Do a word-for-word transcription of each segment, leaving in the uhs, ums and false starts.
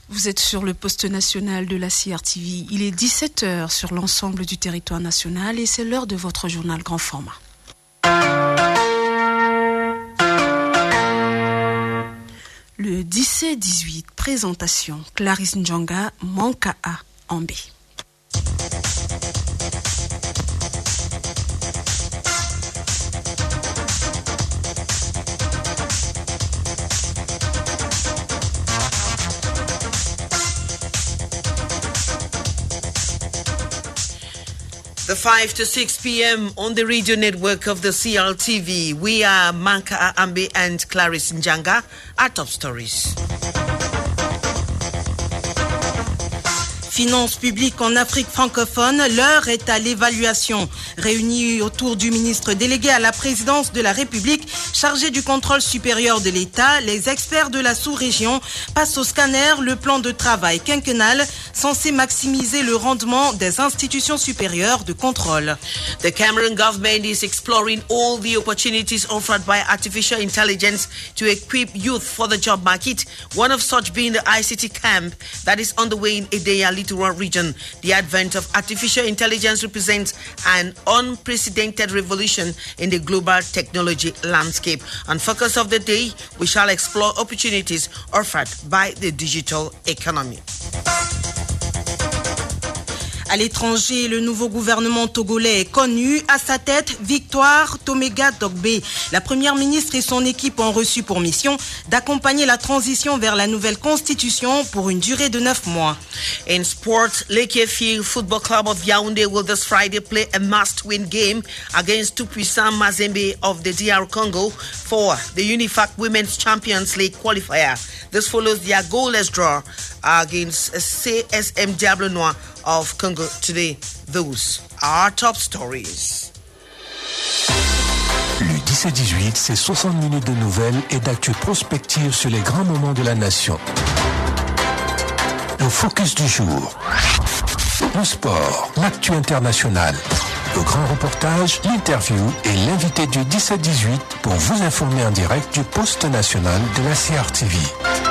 Vous êtes sur le poste national de la C R T V. Il est dix-sept heures sur l'ensemble du territoire national et c'est l'heure de votre journal grand format. Le dix-sept dix-huit, présentation, Clarisse Ndjanga, Manka A, Ambé. The five to six p.m. on the radio network of the C R T V. We are Manka Ambe and Clarisse Ndjanga. Our top stories. Finances publiques en Afrique francophone, l'heure est à l'évaluation. Réunis autour du ministre délégué à la présidence de la République, chargé du contrôle supérieur de l'État, les experts de la sous-région passent au scanner le plan de travail quinquennal censé maximiser le rendement des institutions supérieures de contrôle. The Cameroon government is exploring all the opportunities offered by artificial intelligence to equip youth for the job market, one of such being the I C T camp that is underway in Edea Littoral region. The advent of artificial intelligence represents an unprecedented revolution in the global technology landscape. On Focus of the Day, we shall explore opportunities offered by the digital economy. À l'étranger, le nouveau gouvernement togolais est connu. À sa tête, Victoire Tomega Dogbe. La première ministre et son équipe ont reçu pour mission d'accompagner la transition vers la nouvelle constitution pour une durée de neuf mois. In sports, Lekefield Football Club of Yaoundé will this Friday play a must-win game against Tout-Puissant Mazembe of the D R Congo for the Unifac Women's Champions League qualifier. This follows their goalless draw against C S M Diable Noir of Congo today. Those are top stories. Le dix-sept dix-huit, c'est soixante minutes de nouvelles et d'actu prospective sur les grands moments de la nation. Le focus du jour. Le sport, l'actu international. Le grand reportage, l'interview et l'invité du dix-sept dix-huit pour vous informer en direct du poste national de la C R T V.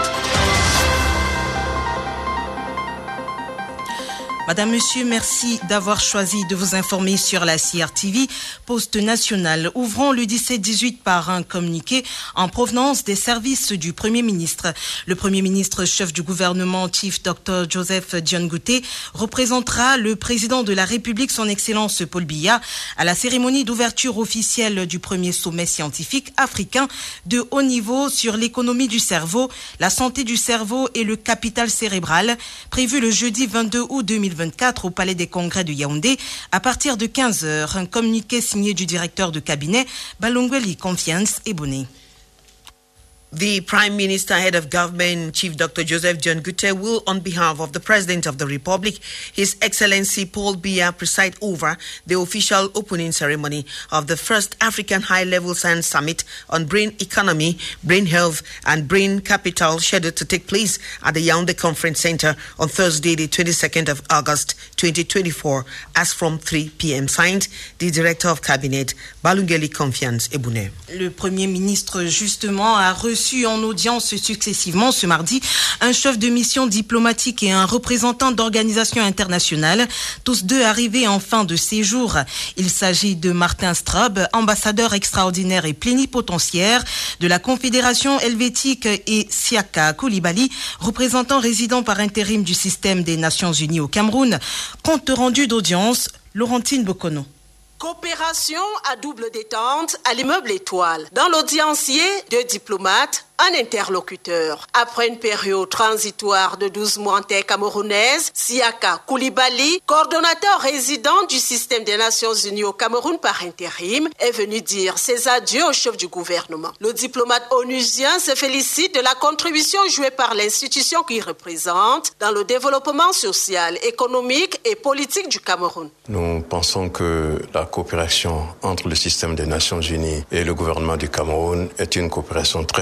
Madame, Monsieur, merci d'avoir choisi de vous informer sur la C R T V, poste national. Ouvrons le dix-sept dix-huit par un communiqué en provenance des services du Premier ministre. Le Premier ministre, chef du gouvernement, Chief Docteur Joseph Dion Ngouté, représentera le président de la République, son Excellence Paul Biya, à la cérémonie d'ouverture officielle du premier sommet scientifique africain de haut niveau sur l'économie du cerveau, la santé du cerveau et le capital cérébral, prévu le jeudi vingt-deux août deux mille vingt-quatre au Palais des Congrès de Yaoundé à partir de quinze heures. Un communiqué signé du directeur de cabinet Balongweli Confiance et Bonnet. The Prime Minister, Head of Government, Chief Doctor Joseph Dion Ngouté, will, on behalf of the President of the Republic, His Excellency Paul Biya, preside over the official opening ceremony of the first African High-Level Science Summit on Brain Economy, Brain Health and Brain Capital, scheduled to take place at the Yaoundé Conference Center on Thursday, the twenty-second of August, twenty twenty-four, as from three p.m. Signed, the Director of Cabinet, Balungeli Confiance Ebouné. Le Premier ministre, justement, a reçu en audience successivement ce mardi un chef de mission diplomatique et un représentant d'organisations internationales, tous deux arrivés en fin de séjour. Il s'agit de Martin Straub, ambassadeur extraordinaire et plénipotentiaire de la Confédération helvétique, et Siaka Koulibaly, représentant résident par intérim du système des Nations Unies au Cameroun. Compte rendu d'audience, Laurentine Bokono. Coopération à double détente à l'immeuble Étoile. Dans l'audiencier, deux diplomates, un interlocuteur. Après une période transitoire de douze mois en terre camerounaise, Siaka Koulibaly, coordonnateur résident du système des Nations Unies au Cameroun par intérim, est venu dire ses adieux au chef du gouvernement. Le diplomate onusien se félicite de la contribution jouée par l'institution qu'il représente dans le développement social, économique et politique du Cameroun. Nous pensons que la coopération entre le système des Nations Unies et le gouvernement du Cameroun est une coopération très fructueuse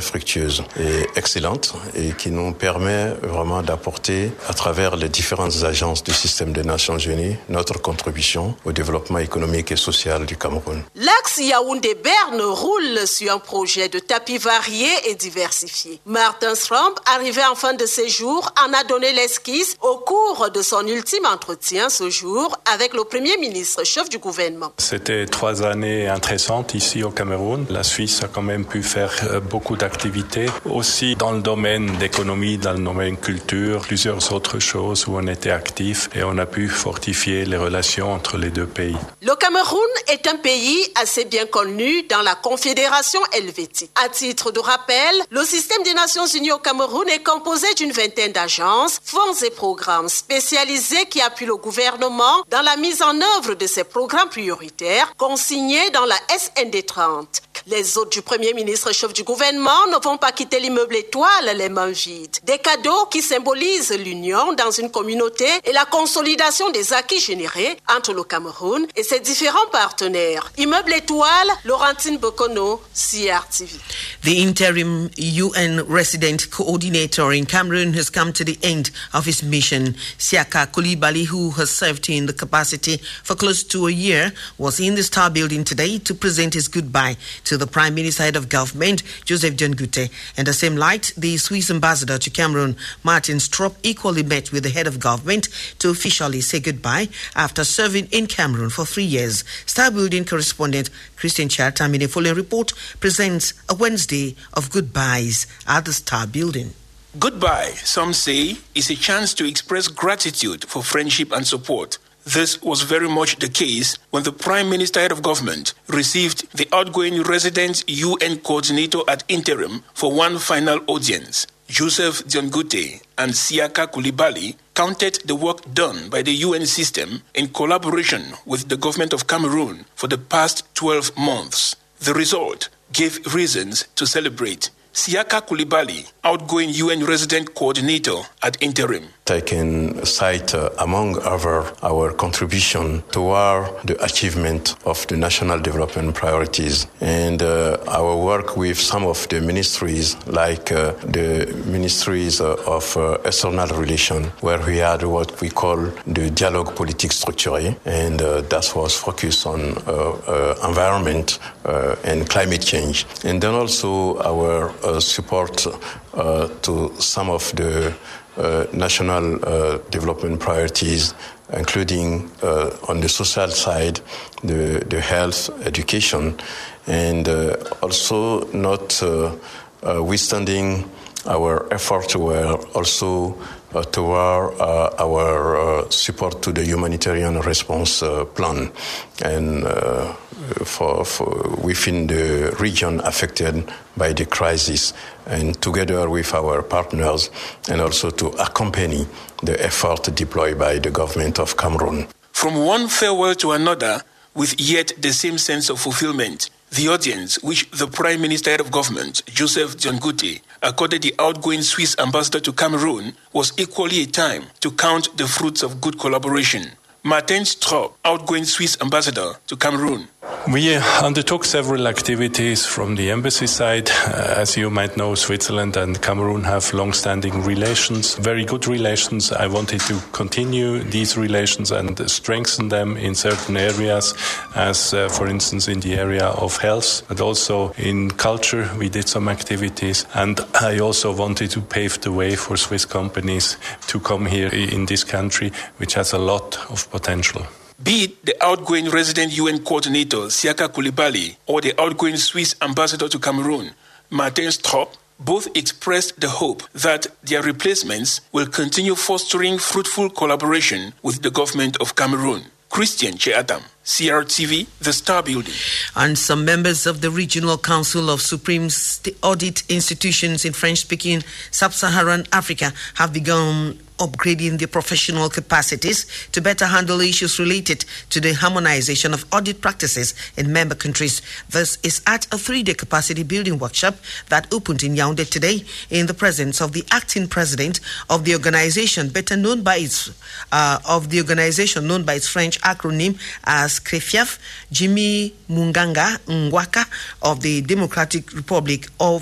ambitieuse et excellente et qui nous permet vraiment d'apporter à travers les différentes agences du système des Nations Unies notre contribution au développement économique et social du Cameroun. L'axe Yaoundé-Berne roule sur un projet de tapis varié et diversifié. Martin Stromp, arrivé en fin de séjour, en a donné l'esquisse au cours de son ultime entretien ce jour avec le Premier ministre, chef du gouvernement. C'était trois années intéressantes ici au Cameroun. La Suisse a quand même pu faire beaucoup d'activités, aussi dans le domaine d'économie, dans le domaine culture, plusieurs autres choses où on était actifs et on a pu fortifier les relations entre les deux pays. Le Cameroun est un pays assez bien connu dans la Confédération helvétique. À titre de rappel, le système des Nations Unies au Cameroun est composé d'une vingtaine d'agences, fonds et programmes spécialisés qui appuient le gouvernement dans la mise en œuvre de ses programmes prioritaires consignés dans la S N D trente. Les hôtes du Premier ministre chef du gouvernement ne vont pas quitter l'immeuble Étoile les mains vides. Des cadeaux qui symbolisent l'union dans une communauté et la consolidation des acquis générés entre le Cameroun et ses différents partenaires. Immeuble Étoile, Laurentine Bokono, C R T V. The interim U N resident coordinator in Cameroon has come to the end of his mission. Siaka Coulibaly, who has served in the capacity for close to a year, was in the Star Building today to present his goodbye to the Prime Minister head of government, Joseph John Gutte. In the same light, the Swiss ambassador to Cameroon, Martin Strop, equally met with the head of government to officially say goodbye after serving in Cameroon for three years. Star Building correspondent Christian Chartam in a following report presents a Wednesday of goodbyes at the Star Building. Goodbye, some say, is a chance to express gratitude for friendship and support. This was very much the case when the Prime Minister head of government received the outgoing resident U N coordinator ad interim for one final audience. Joseph John Gutte and Siaka Coulibaly counted the work done by the U N system in collaboration with the government of Cameroon for the past twelve months. The result gave reasons to celebrate. Siaka Coulibaly, outgoing U N resident coordinator ad interim. I can cite, uh, among other, our contribution toward the achievement of the national development priorities and uh, our work with some of the ministries, like uh, the ministries uh, of uh, external relations, where we had what we call the dialogue politique structuré, and uh, that was focused on uh, uh, environment uh, and climate change. And then also our uh, support uh, to some of the Uh, national uh, development priorities, including uh, on the social side, the, the health, education, and uh, also not uh, uh, withstanding our efforts were also uh, toward uh, our uh, support to the humanitarian response uh, plan and uh, for, for within the region affected by the crisis, and together with our partners, and also to accompany the effort deployed by the government of Cameroon. From one farewell to another, with yet the same sense of fulfillment, the audience which the Prime Minister head of government, Joseph John Gutte, accorded the outgoing Swiss ambassador to Cameroon was equally a time to count the fruits of good collaboration. Martin Strop, outgoing Swiss ambassador to Cameroon. We undertook several activities from the embassy side. Uh, as you might know, Switzerland and Cameroon have long-standing relations, very good relations. I wanted to continue these relations and strengthen them in certain areas, as uh, for instance in the area of health, but also in culture we did some activities. And I also wanted to pave the way for Swiss companies to come here in this country, which has a lot of potential. Be it the outgoing resident U N coordinator, Siaka Coulibaly, or the outgoing Swiss ambassador to Cameroon, Martin Strop, both expressed the hope that their replacements will continue fostering fruitful collaboration with the government of Cameroon. Christian Cheatam, C R T V, The Star Building. And some members of the Regional Council of Supreme Audit Institutions in French-speaking Sub-Saharan Africa have begun upgrading their professional capacities to better handle issues related to the harmonization of audit practices in member countries. This is at a three-day capacity building workshop that opened in Yaoundé today in the presence of the acting president of the organization, better known by its uh, of the organization known by its French acronym as CREFIAF, Jimmy Munganga Ngwaka of the Democratic Republic of uh,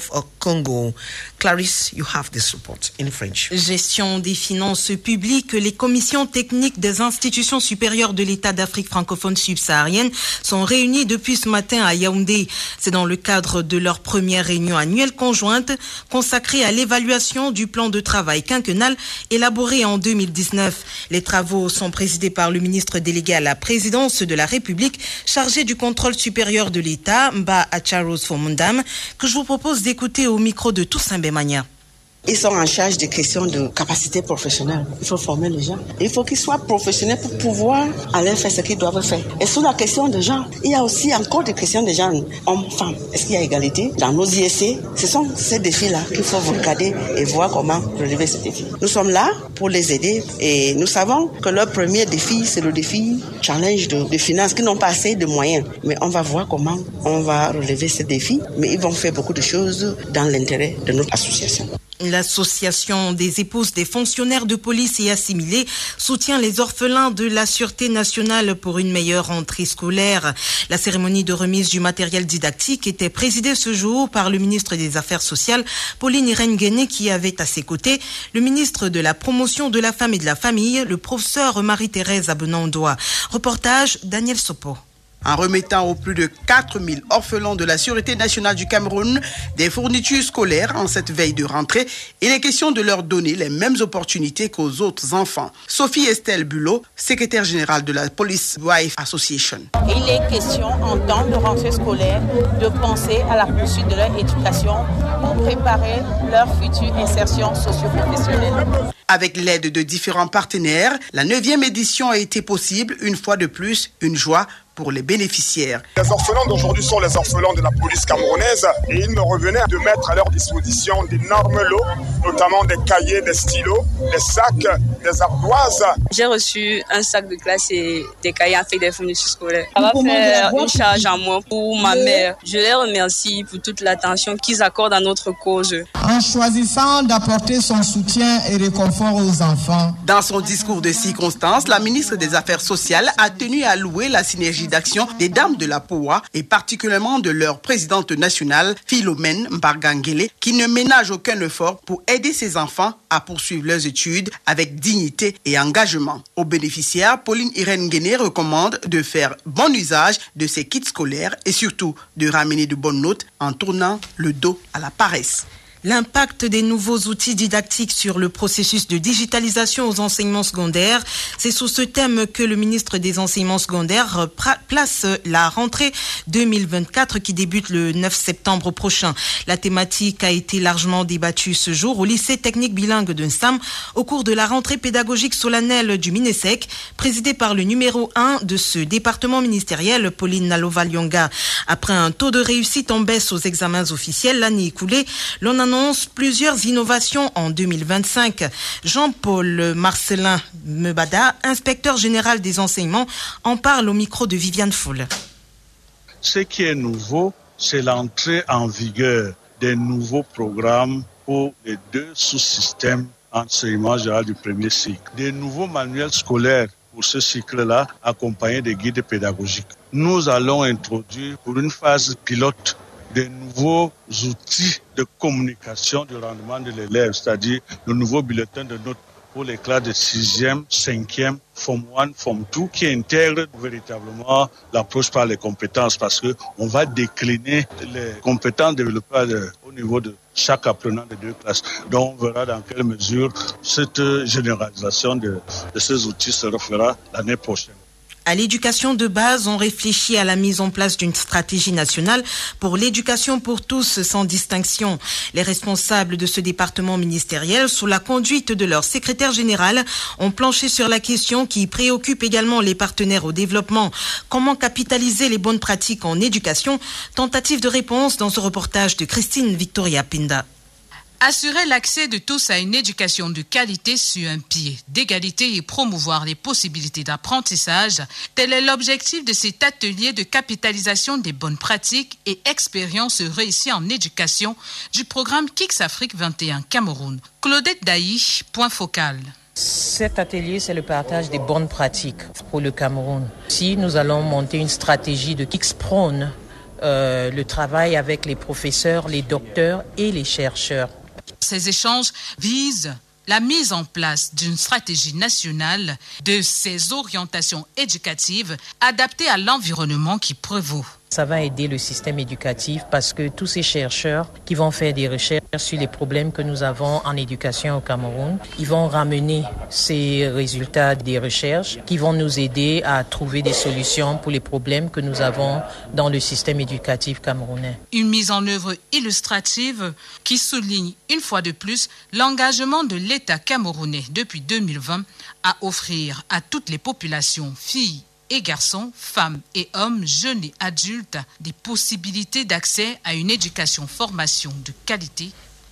Congo. Clarisse, you have this report in French. Gestion des finances publiques, les commissions techniques des institutions supérieures de l'État d'Afrique francophone subsaharienne sont réunies depuis ce matin à Yaoundé. C'est dans le cadre de leur première réunion annuelle conjointe consacrée à l'évaluation du plan de travail quinquennal élaboré en deux mille dix-neuf. Les travaux sont présidés par le ministre délégué à la présidence de la République chargé du contrôle supérieur de l'État, Mba Acharos Fomundam, que je vous propose d'écouter au micro de Toussaint Bemania. Ils sont en charge des questions de capacité professionnelle. Il faut former les gens. Il faut qu'ils soient professionnels pour pouvoir aller faire ce qu'ils doivent faire. Et sur la question de genre, il y a aussi encore des questions de genre hommes-femmes. Est-ce qu'il y a égalité dans nos I S C? Ce sont ces défis-là qu'il faut regarder et voir comment relever ces défis. Nous sommes là pour les aider et nous savons que leur premier défi, c'est le défi challenge de, de finances qui n'ont pas assez de moyens. Mais on va voir comment on va relever ces défis. Mais ils vont faire beaucoup de choses dans l'intérêt de notre association. L'association des épouses des fonctionnaires de police et assimilés soutient les orphelins de la Sûreté nationale pour une meilleure rentrée scolaire. La cérémonie de remise du matériel didactique était présidée ce jour par le ministre des Affaires sociales, Pauline Irène-Guéné, qui avait à ses côtés le ministre de la Promotion de la Femme et de la Famille, le professeur Marie-Thérèse Abenandoa. Reportage Daniel Sopo. En remettant aux plus de quatre mille orphelins de la Sûreté nationale du Cameroun des fournitures scolaires en cette veille de rentrée, il est question de leur donner les mêmes opportunités qu'aux autres enfants. Sophie Estelle Bulot, secrétaire générale de la Police Wife Association. Il est question en temps de rentrée scolaire de penser à la poursuite de leur éducation pour préparer leur future insertion socio-professionnelle. Avec l'aide de différents partenaires, la neuvième édition a été possible, une fois de plus, une joie pour les bénéficiaires. Les orphelins d'aujourd'hui sont les orphelins de la police camerounaise et il me revenait de mettre à leur disposition d'énormes lots, notamment des cahiers, des stylos, des sacs, des ardoises. J'ai reçu un sac de classe et des cahiers avec des fournitures scolaires. Ça va faire une charge en moins pour ma mère. Je les remercie pour toute l'attention qu'ils accordent à notre cause. En choisissant d'apporter son soutien et réconfort aux enfants. Dans son discours de circonstance, la ministre des Affaires sociales a tenu à louer la synergie d'action des dames de la P O A et particulièrement de leur présidente nationale, Philomène Mbargangele, qui ne ménage aucun effort pour aider ses enfants à poursuivre leurs études avec dignité et engagement. Aux bénéficiaires, Pauline Irène Guéné recommande de faire bon usage de ces kits scolaires et surtout de ramener de bonnes notes en tournant le dos à la paresse. L'impact des nouveaux outils didactiques sur le processus de digitalisation aux enseignements secondaires, c'est sous ce thème que le ministre des Enseignements secondaires place la rentrée deux mille vingt-quatre qui débute le neuf septembre prochain. La thématique a été largement débattue ce jour au lycée technique bilingue de Nsam au cours de la rentrée pédagogique solennelle du MINESEC, présidée par le numéro un de ce département ministériel, Pauline Nalova-Lyonga. Après un taux de réussite en baisse aux examens officiels l'année écoulée, l'on a annonce plusieurs innovations en deux mille vingt-cinq. Jean-Paul Marcelin Mebada, inspecteur général des enseignements, en parle au micro de Viviane Foule. Ce qui est nouveau, c'est l'entrée en vigueur des nouveaux programmes pour les deux sous-systèmes enseignement général du premier cycle. Des nouveaux manuels scolaires pour ce cycle-là, accompagnés des guides pédagogiques. Nous allons introduire pour une phase pilote des nouveaux outils de communication du rendement de l'élève, c'est-à-dire le nouveau bulletin de notes pour les classes de sixième, cinquième, Form un, Form deux, qui intègre véritablement l'approche par les compétences, parce que on va décliner les compétences développées au niveau de chaque apprenant des deux classes. Donc on verra dans quelle mesure cette généralisation de, de ces outils se refera l'année prochaine. À l'éducation de base, on réfléchit à la mise en place d'une stratégie nationale pour l'éducation pour tous sans distinction. Les responsables de ce département ministériel, sous la conduite de leur secrétaire général, ont planché sur la question qui préoccupe également les partenaires au développement. Comment capitaliser les bonnes pratiques en éducation? Tentative de réponse dans ce reportage de Christine Victoria Pinda. Assurer l'accès de tous à une éducation de qualité sur un pied d'égalité et promouvoir les possibilités d'apprentissage, tel est l'objectif de cet atelier de capitalisation des bonnes pratiques et expériences réussies en éducation du programme Kix Afrique vingt et un Cameroun. Claudette Daï, point focal. Cet atelier, c'est le partage des bonnes pratiques pour le Cameroun. Si nous allons monter une stratégie de Kix Prône euh, le travail avec les professeurs, les docteurs et les chercheurs. Ces échanges visent la mise en place d'une stratégie nationale de ces orientations éducatives adaptées à l'environnement qui prévaut. Ça va aider le système éducatif parce que tous ces chercheurs qui vont faire des recherches sur les problèmes que nous avons en éducation au Cameroun, ils vont ramener ces résultats des recherches qui vont nous aider à trouver des solutions pour les problèmes que nous avons dans le système éducatif camerounais. Une mise en œuvre illustrative qui souligne une fois de plus l'engagement de l'État camerounais depuis deux mille vingt à offrir à toutes les populations, filles et garçons, femmes et hommes, jeunes et adultes, des possibilités d'accès à une éducation-formation de qualité.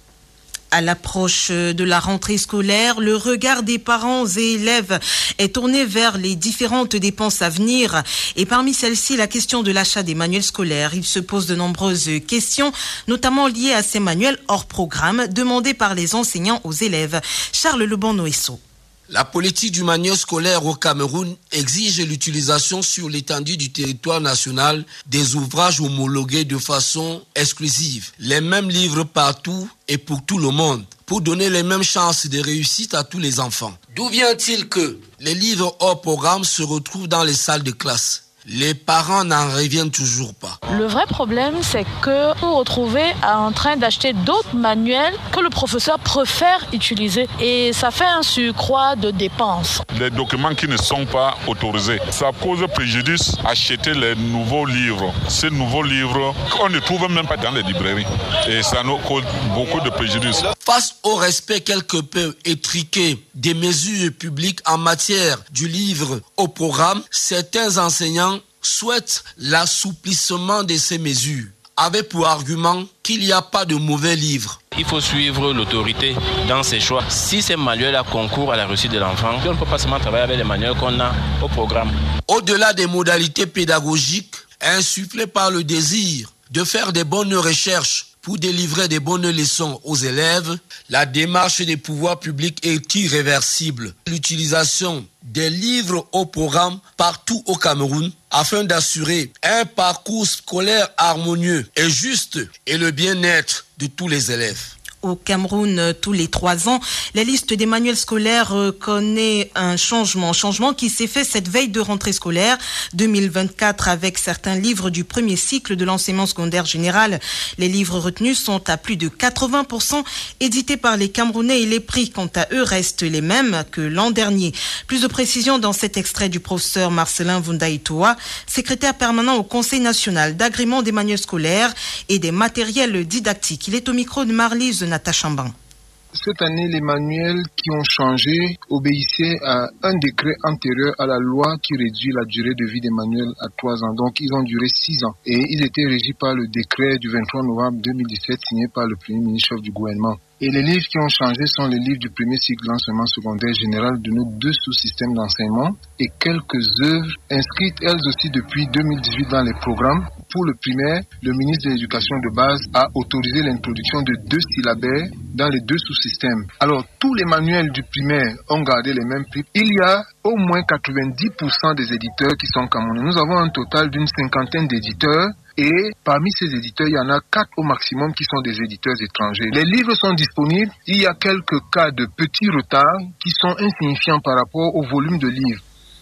À l'approche de la rentrée scolaire, le regard des parents et élèves est tourné vers les différentes dépenses à venir. Et parmi celles-ci, la question de l'achat des manuels scolaires. Il se pose de nombreuses questions, notamment liées à ces manuels hors programme, demandés par les enseignants aux élèves. Charles Lebon-Noesso. La politique du manuel scolaire au Cameroun exige l'utilisation sur l'étendue du territoire national des ouvrages homologués de façon exclusive. Les mêmes livres partout et pour tout le monde, pour donner les mêmes chances de réussite à tous les enfants. D'où vient-il que les livres hors programme se retrouvent dans les salles de classe ? Les parents n'en reviennent toujours pas. Le vrai problème, c'est que vous vous retrouvez en train d'acheter d'autres manuels que le professeur préfère utiliser. Et ça fait un surcroît de dépenses. Les documents qui ne sont pas autorisés, ça cause préjudice acheter les nouveaux livres. Ces nouveaux livres, on ne trouve même pas dans les librairies. Et ça nous cause beaucoup de préjudice. Face au respect quelque peu étriqué des mesures publiques en matière du livre au programme, certains enseignants souhaitent l'assouplissement de ces mesures, avec pour argument qu'il n'y a pas de mauvais livres. Il faut suivre l'autorité dans ses choix. Si ces manuels concourent à la réussite de l'enfant, on ne peut pas seulement travailler avec les manuels qu'on a au programme. Au-delà des modalités pédagogiques, insufflées par le désir de faire des bonnes recherches pour délivrer des bonnes leçons aux élèves, la démarche des pouvoirs publics est irréversible. L'utilisation des livres au programme partout au Cameroun afin d'assurer un parcours scolaire harmonieux et juste et le bien-être de tous les élèves. Au Cameroun, tous les trois ans, la liste des manuels scolaires connaît un changement. Changement qui s'est fait cette veille de rentrée scolaire deux mille vingt-quatre avec certains livres du premier cycle de l'enseignement secondaire général. Les livres retenus sont à plus de quatre-vingts pour cent édités par les Camerounais et les prix, quant à eux, restent les mêmes que l'an dernier. Plus de précisions dans cet extrait du professeur Marcelin Vundaitoa, secrétaire permanent au Conseil national d'agrément des manuels scolaires et des matériels didactiques. Il est au micro de Marlise Natachamban. Cette année, les manuels qui ont changé obéissaient à un décret antérieur à la loi qui réduit la durée de vie des manuels à trois ans. Donc, ils ont duré six ans. Et ils étaient régis par le décret du vingt-trois novembre deux mille dix-sept signé par le Premier ministre chef du gouvernement. Et les livres qui ont changé sont les livres du premier cycle de l'enseignement secondaire général de nos deux sous-systèmes d'enseignement et quelques œuvres inscrites elles aussi depuis deux mille dix-huit dans les programmes. Pour le primaire, le ministre de l'Éducation de base a autorisé l'introduction de deux syllabaires dans les deux sous-systèmes. Alors, tous les manuels du primaire ont gardé les mêmes prix. Il y a au moins quatre-vingt-dix pour cent des éditeurs qui sont camerounais. Nous avons un total d'une cinquantaine d'éditeurs. Et parmi ces éditeurs, il y en a quatre au maximum qui sont des éditeurs étrangers. Les livres sont disponibles. Il y a quelques cas de petits retards qui sont insignifiants par rapport au volume de livres.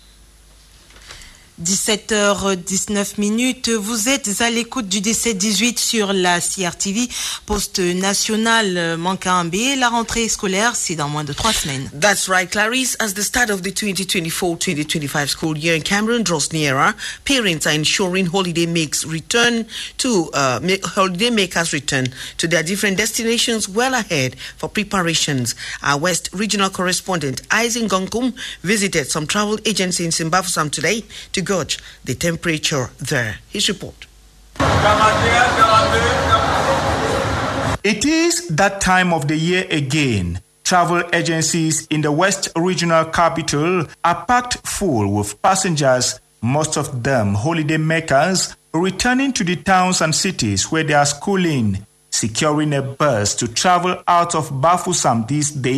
dix-sept heures dix-neuf minutes, vous êtes à l'écoute du dix-sept dix-huit sur la C R T V, poste national Mankambe. La rentrée scolaire, c'est dans moins de trois semaines. That's right, Clarice. As the start of the twenty twenty-four twenty twenty-five school year in Cameroon draws nearer, parents are ensuring holiday makes return to uh, holiday makers return to their different destinations well ahead for preparations. Our West Regional correspondent Isaac Gonkum visited some travel agencies in Simbafusam today to gauge the temperature there. His report. It is that time of the year again. Travel agencies in the West Regional capital are packed full with passengers, most of them holiday makers, returning to the towns and cities where they are schooling. Securing a bus to travel out of Bafoussam these days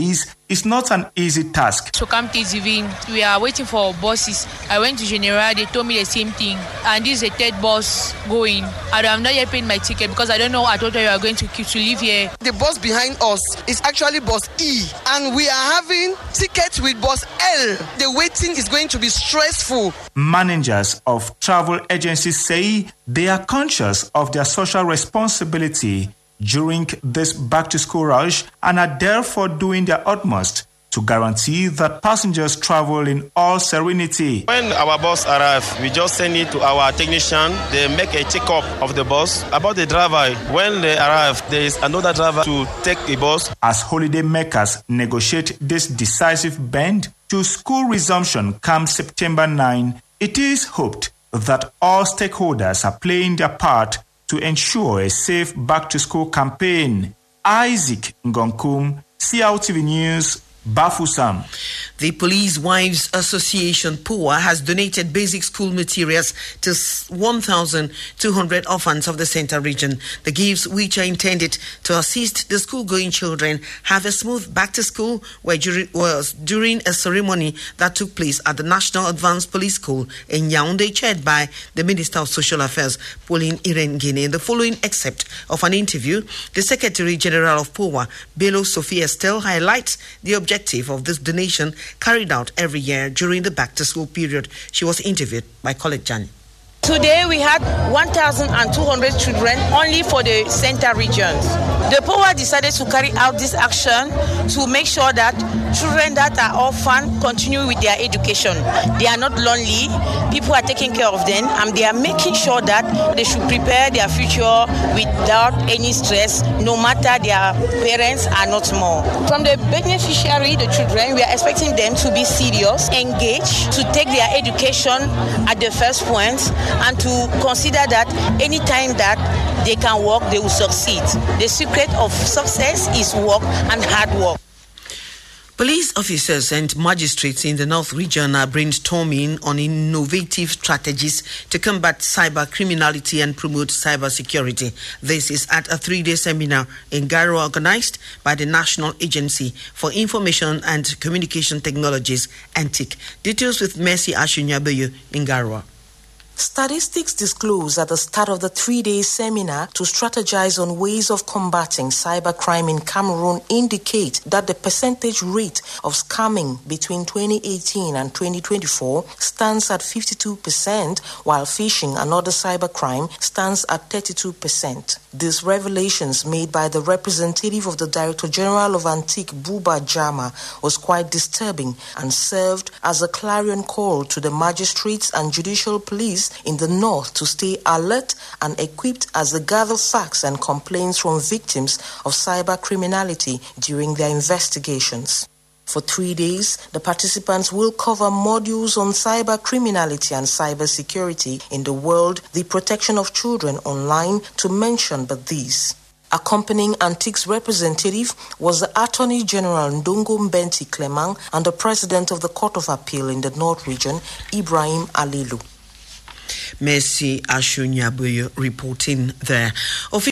is not an easy task. To come to Zivin, we are waiting for buses. I went to General, they told me the same thing. And this is the third bus going. I have not yet paid my ticket because I don't know I told you are going to keep to live here. The bus behind us is actually bus E, and we are having tickets with bus L. The waiting is going to be stressful. Managers of travel agencies say they are conscious of their social responsibility during this back-to-school rush and are therefore doing their utmost to guarantee that passengers travel in all serenity. When our bus arrives, we just send it to our technician. They make a check-up of the bus. About the driver, when they arrive, there is another driver to take the bus. As holiday makers negotiate this decisive bend to school resumption come September ninth, it is hoped that all stakeholders are playing their part to ensure a safe back-to-school campaign. Isaac Ngonkum, C L T V News, Bafusam. The Police Wives Association, P O A, has donated basic school materials to one thousand two hundred orphans of the Central Region. The gifts, which are intended to assist the school-going children, have a smooth back-to-school where during, was during a ceremony that took place at the National Advanced Police School in Yaoundé, chaired by the Minister of Social Affairs, Pauline Irene-Guinée. In the following excerpt of an interview, the Secretary General of P O A, Bello Sophie Estelle, highlights the objective of this donation carried out every year during the back-to-school period. She was interviewed by Colette Jani. Today we had one thousand two hundred children only for the Central regions. The P O A decided to carry out this action to make sure that children that are orphan continue with their education. They are not lonely. People are taking care of them, and they are making sure that they should prepare their future without any stress, no matter their parents are not more. From the beneficiary, the children, we are expecting them to be serious, engaged, to take their education at the first point, and to consider that anytime that they can work, they will succeed. The secret of success is work and hard work. Police officers and magistrates in the North region are brainstorming on innovative strategies to combat cyber criminality and promote cyber security. This is at a three-day seminar in Garua organized by the National Agency for Information and Communication Technologies, N T I C. Details with Mercy Ashunyabeyu in Garua. Statistics disclosed at the start of the three-day seminar to strategize on ways of combating cybercrime in Cameroon indicate that the percentage rate of scamming between twenty eighteen and twenty twenty-four stands at fifty-two percent, while phishing and other cybercrime stands at thirty-two percent. These revelations made by the representative of the Director General of N T I C, Buba Jama, was quite disturbing and served as a clarion call to the magistrates and judicial police in the north to stay alert and equipped as they gather facts and complaints from victims of cyber criminality during their investigations. For three days, the participants will cover modules on cyber criminality and cyber security in the world, the protection of children online, to mention but these. Accompanying N T I C's representative was the Attorney General Ndongo Mbenti Clement and the President of the Court of Appeal in the North region, Ibrahim Alilu. Mercy Ashunyabuyo reporting there.